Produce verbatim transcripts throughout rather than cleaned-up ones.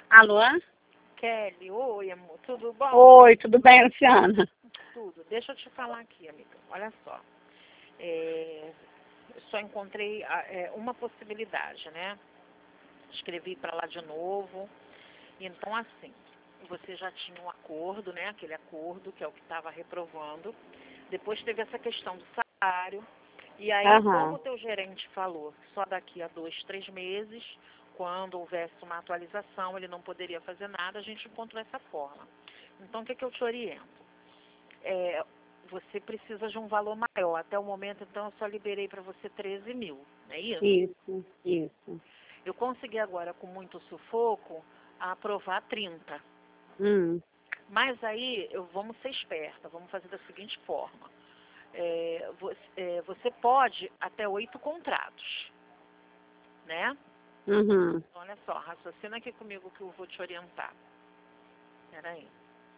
Alô? Kelly, oi, amor, tudo bom? Oi, tudo bem, Luciana? Tudo. Deixa eu te falar aqui, amiga. Olha só. É, eu só encontrei ah, é, uma possibilidade, né? Escrevi para lá de novo. Então, assim, você já tinha um acordo, né? Aquele acordo que é o que estava reprovando. Depois teve essa questão do salário. E aí, Aham. como o teu gerente falou, só daqui a dois, três meses, quando houvesse uma atualização, ele não poderia fazer nada, a gente encontrou essa forma. Então, o que, que eu te oriento? É, você precisa de um valor maior. Até o momento, então, eu só liberei para você treze mil, não é isso? Isso, isso. Eu consegui agora, com muito sufoco, aprovar trinta. Hum. Mas aí, eu, vamos ser esperta, vamos fazer da seguinte forma. É, você, é, você pode até oito contratos, né? Uhum. Então, olha só, raciocina aqui comigo que eu vou te orientar. Espera aí.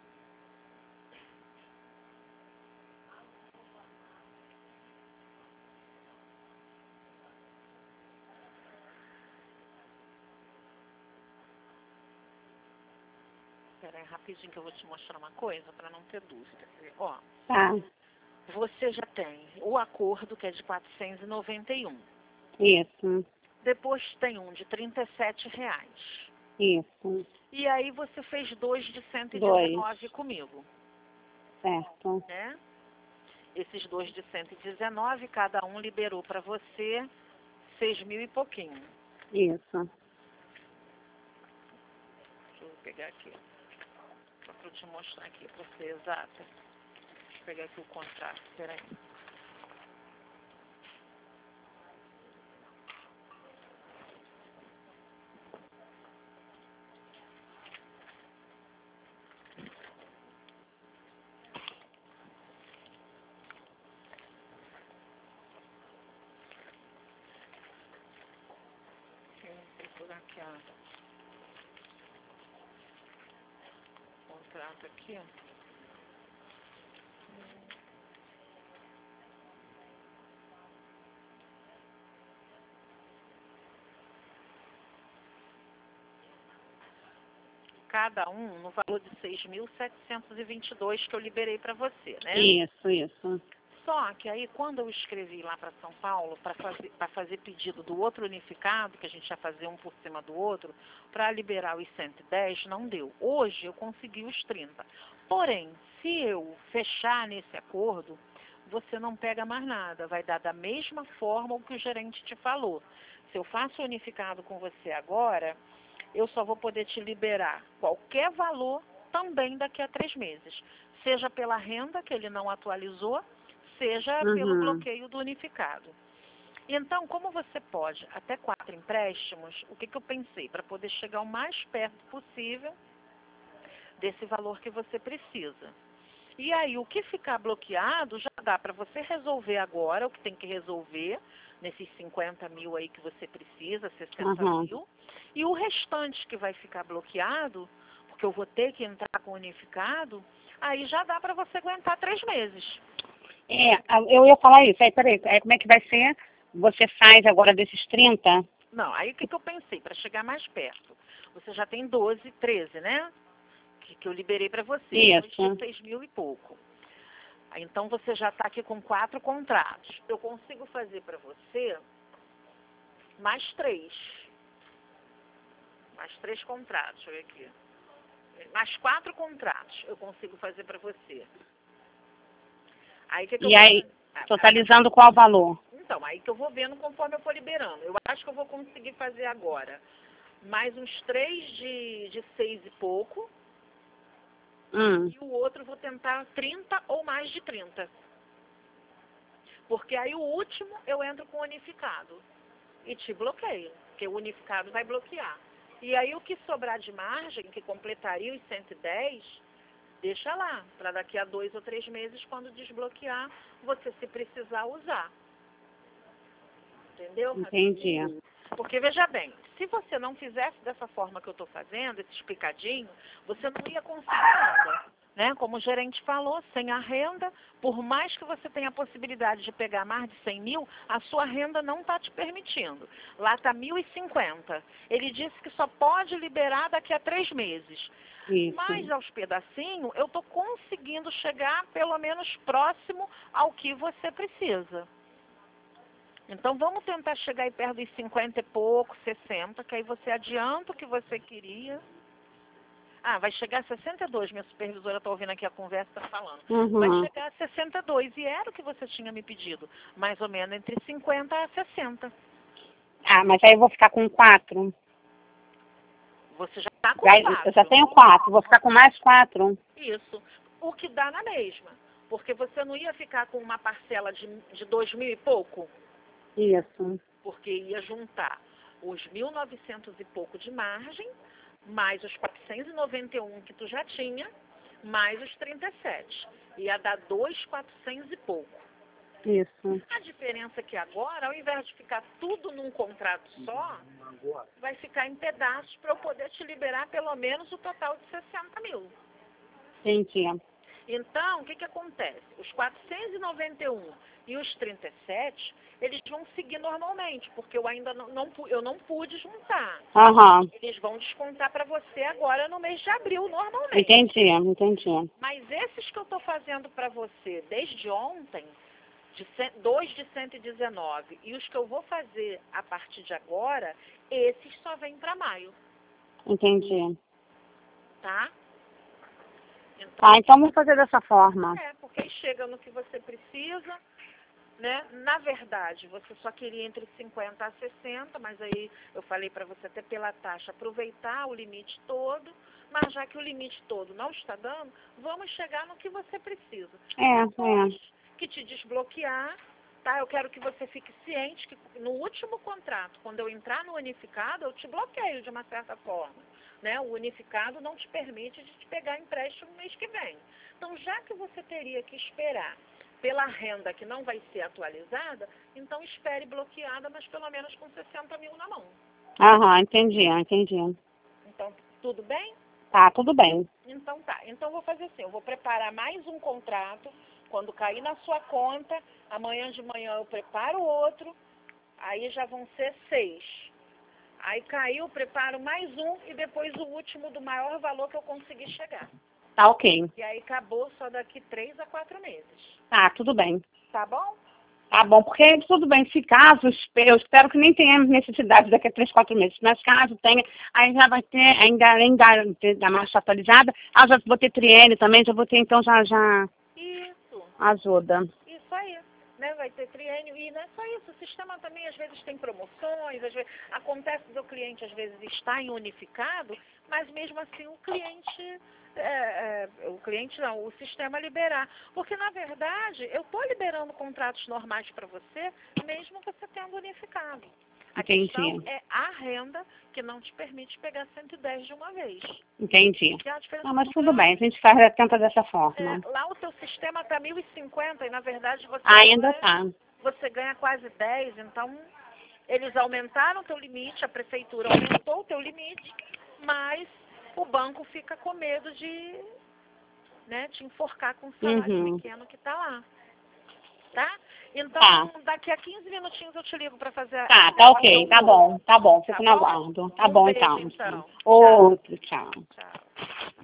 Espera aí rapidinho que eu vou te mostrar uma coisa para não ter dúvida. Ó, Tá. você já tem o acordo que é de quatrocentos e noventa e um. Isso, Depois tem um de trinta e sete reais. isso. E aí você fez dois de cento e Dois. dezenove comigo, Certo. né? Esses dois de cento e dezenove, cada um liberou para você seis mil e pouquinho. Isso. Deixa eu pegar aqui, só para eu te mostrar aqui para ser exata. Deixa eu pegar aqui o contrato, peraí. Deixa eu procurar aqui a... o contrato aqui, ó. Cada um no valor de seis mil setecentos e vinte e dois que eu liberei para você, né? Isso, isso. Só que aí, quando eu escrevi lá para São Paulo, para fazer, para fazer pedido do outro unificado, que a gente ia fazer um por cima do outro, para liberar os cento e dez, não deu. Hoje eu consegui os trinta. Porém, se eu fechar nesse acordo, você não pega mais nada. Vai dar da mesma forma o que o gerente te falou. Se eu faço o unificado com você agora, eu só vou poder te liberar qualquer valor também daqui a três meses. Seja pela renda, que ele não atualizou, seja pelo Uhum. bloqueio do unificado. Então, como você pode até quatro empréstimos, o que, que eu pensei? Para poder chegar o mais perto possível desse valor que você precisa. E aí, o que ficar bloqueado, já dá para você resolver agora, o que tem que resolver, nesses cinquenta mil aí que você precisa, sessenta Uhum. mil. E o restante que vai ficar bloqueado, porque eu vou ter que entrar com o unificado, aí já dá para você aguentar três meses. É, a- eu ia falar isso. Aí, peraí, aí como é que vai ser? Você faz agora desses trinta? Não, aí o que, que eu pensei? Para chegar mais perto. Você já tem doze, treze, né? Que, que eu liberei para você. Isso. Dois de seis mil e pouco. Aí, então você já está aqui com quatro contratos. Eu consigo fazer para você mais três. Mais três contratos. Deixa eu ver aqui. Mais quatro contratos eu consigo fazer para você. Aí o que, que eu E vou aí, fazer? Ah, totalizando qual valor? Então, aí que eu vou vendo conforme eu for liberando. Eu acho que eu vou conseguir fazer agora mais uns três de, de seis e pouco. Hum. E o outro eu vou tentar trinta ou mais de trinta. Porque aí o último eu entro com o unificado. E te bloqueio. Porque o unificado vai bloquear. E aí o que sobrar de margem, que completaria os cento e dez, deixa lá. Para daqui a dois ou três meses, quando desbloquear, você se precisar usar. Entendeu? Entendi. Porque, veja bem, se você não fizesse dessa forma que eu estou fazendo, esse explicadinho, você não ia conseguir nada. né? Como o gerente falou, sem a renda, por mais que você tenha a possibilidade de pegar mais de cem mil, a sua renda não está te permitindo. Lá está mil e cinquenta. Ele disse que só pode liberar daqui a três meses. Isso. Mas aos pedacinhos, eu estou conseguindo chegar pelo menos próximo ao que você precisa. Então vamos tentar chegar aí perto dos cinquenta e pouco, sessenta, que aí você adianta o que você queria. Ah, vai chegar a sessenta e dois, minha supervisora está ouvindo aqui a conversa, está falando. Uhum. Vai chegar a sessenta e dois, e era o que você tinha me pedido. Mais ou menos entre cinquenta a sessenta. Ah, mas aí eu vou ficar com quatro. Você já está com Já, quatro. eu já tenho quatro, vou ficar com mais quatro. Isso. O que dá na mesma. Porque você não ia ficar com uma parcela de, de dois mil e pouco? Isso. Porque ia juntar os mil e novecentos e pouco de margem, mais os quatrocentos e noventa e um que tu já tinha, mais os trinta e sete. Ia dar dois mil e quatrocentos e pouco. Isso. A diferença é que agora, ao invés de ficar tudo num contrato só, vai ficar em pedaços para eu poder te liberar pelo menos o total de sessenta mil. Entendi. Então, o que que acontece? Os quatrocentos e noventa e um e os trinta e sete, eles vão seguir normalmente, porque eu ainda não, não, eu não pude juntar. Aham. Eles vão descontar para você agora no mês de abril, normalmente. Entendi, entendi. Mas esses que eu estou fazendo para você desde ontem, de dois de cento e dezenove, e os que eu vou fazer a partir de agora, esses só vêm para maio, Entendi. tá? Então, Ah, então vamos fazer dessa forma. é, porque aí chega no que você precisa, né? Na verdade, você só queria entre cinquenta a sessenta, mas aí eu falei para você até pela taxa aproveitar o limite todo, mas já que o limite todo não está dando, vamos chegar no que você precisa. É, Depois é. que te desbloquear, tá? Eu quero que você fique ciente que no último contrato, quando eu entrar no unificado, eu te bloqueio de uma certa forma. Né? O unificado não te permite de te pegar empréstimo no mês que vem. Então, já que você teria que esperar pela renda que não vai ser atualizada, então espere bloqueada, mas pelo menos com sessenta mil na mão. Aham, entendi, entendi. Então, tudo bem? Tá, tudo bem. Então tá. Então eu vou fazer assim, eu vou preparar mais um contrato, quando cair na sua conta, amanhã de manhã eu preparo outro, aí já vão ser seis. Aí caiu, preparo mais um e depois o último do maior valor que eu consegui chegar. Tá ok. E aí acabou só daqui três a quatro meses. Tá, tudo bem. Tá bom? Tá bom, porque tudo bem, se caso, eu espero que nem tenhamos necessidade daqui a três, quatro meses, mas caso tenha, aí já vai ter, ainda além da, da marcha atualizada, ah, já vou ter triênio também, já vou ter, então já, já Isso. ajuda. Isso aí. Né, vai ter triênio, e não é só isso, o sistema também às vezes tem promoções, às vezes, acontece do cliente às vezes estar em unificado, mas mesmo assim o cliente, é, é, o cliente não, o sistema liberar, porque na verdade eu estou liberando contratos normais para você, mesmo você tendo unificado. A Entendi. questão é a renda que não te permite pegar cento e dez de uma vez. Entendi. Que é a diferença Não, mas do tudo grande. bem, a gente faz, tenta dessa forma. É, lá o teu sistema está mil e cinquenta e na verdade você Ainda ganha, tá. você ganha quase dez, então eles aumentaram o teu limite, a prefeitura aumentou o teu limite, mas o banco fica com medo de, né, te enforcar com o salário Uhum. pequeno que está lá. Tá? Então, Tá. daqui a quinze minutinhos eu te ligo para fazer a... Tá, tá ok, tá bom, tá bom, fico Tá no bom? aguardo. Tá Um bom beijo, então. então. Outro, tchau. Tchau.